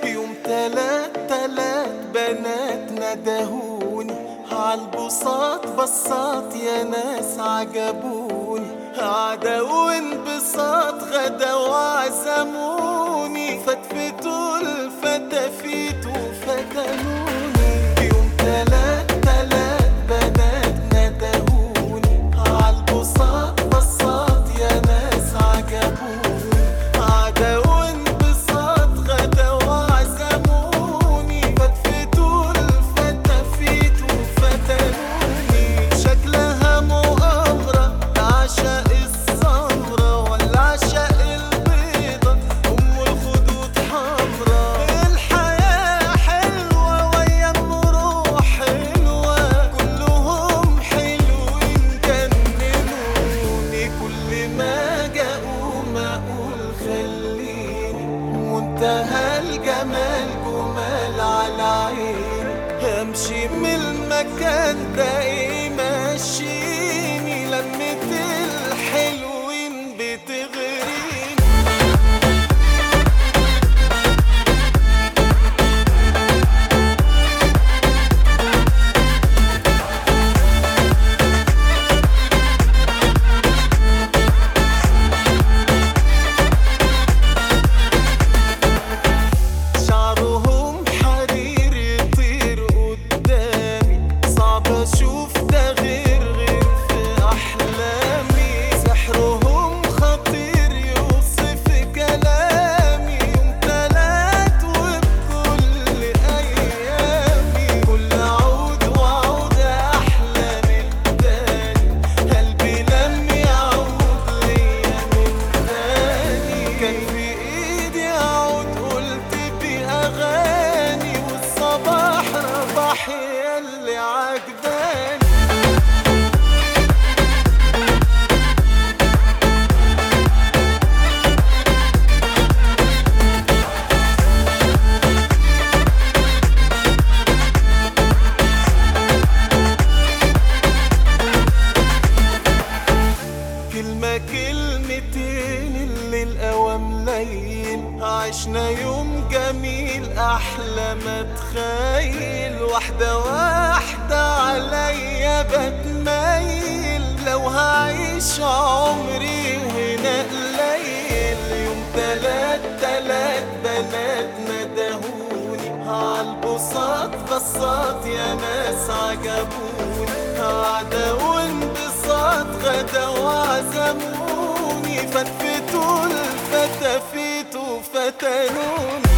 يوم تلات بنات ندهوني عالبساط بصات يا ناس عجبوني عدا وانبساط غدا وعزموني فتفتوا الفتافيت وفتنوني يوم تلات بنات ندهوني عالبساط بصات يا ناس عجبوني عدا وانبساط غدا وعزموني فتفتوا الفتافيت وفتنوني شكلها مؤامرة عشاق السمرة ولا عشاق البيضة أم الخدود حمرا الحياة حلوة ويا الروح حلوة كلهم حلوين جننوني كل ما أجي أقوم أقول خليني منتهى الجمال جمال على عيني همشي من المكان ده ايه ماشيني لمة الحلوين بتغريني شعرهم حرير يطير قدامي صعب اشوف ده غير في احلامي سحرهم خطير يوصف كلامي يوم تلات وبكل ايامي كل عود وعود احلى من التاني قلبي لم يعود ليا من تاني كان في ايدي اعود قلت بأغاني والصباح رباح ياللي عجباني كلمة كلمتين اللي الأوام ليل عشنا يوم جميل أحلى ما تخيل واحدة واحدة عليا بتميل لو هعيش عمري هنا قليل يوم تلات بنات ندهوني عالبساط بصات يا ناس عجبوني عدا وانبساط غدا وعزموني فتفتوا الفتافيت وفتنوني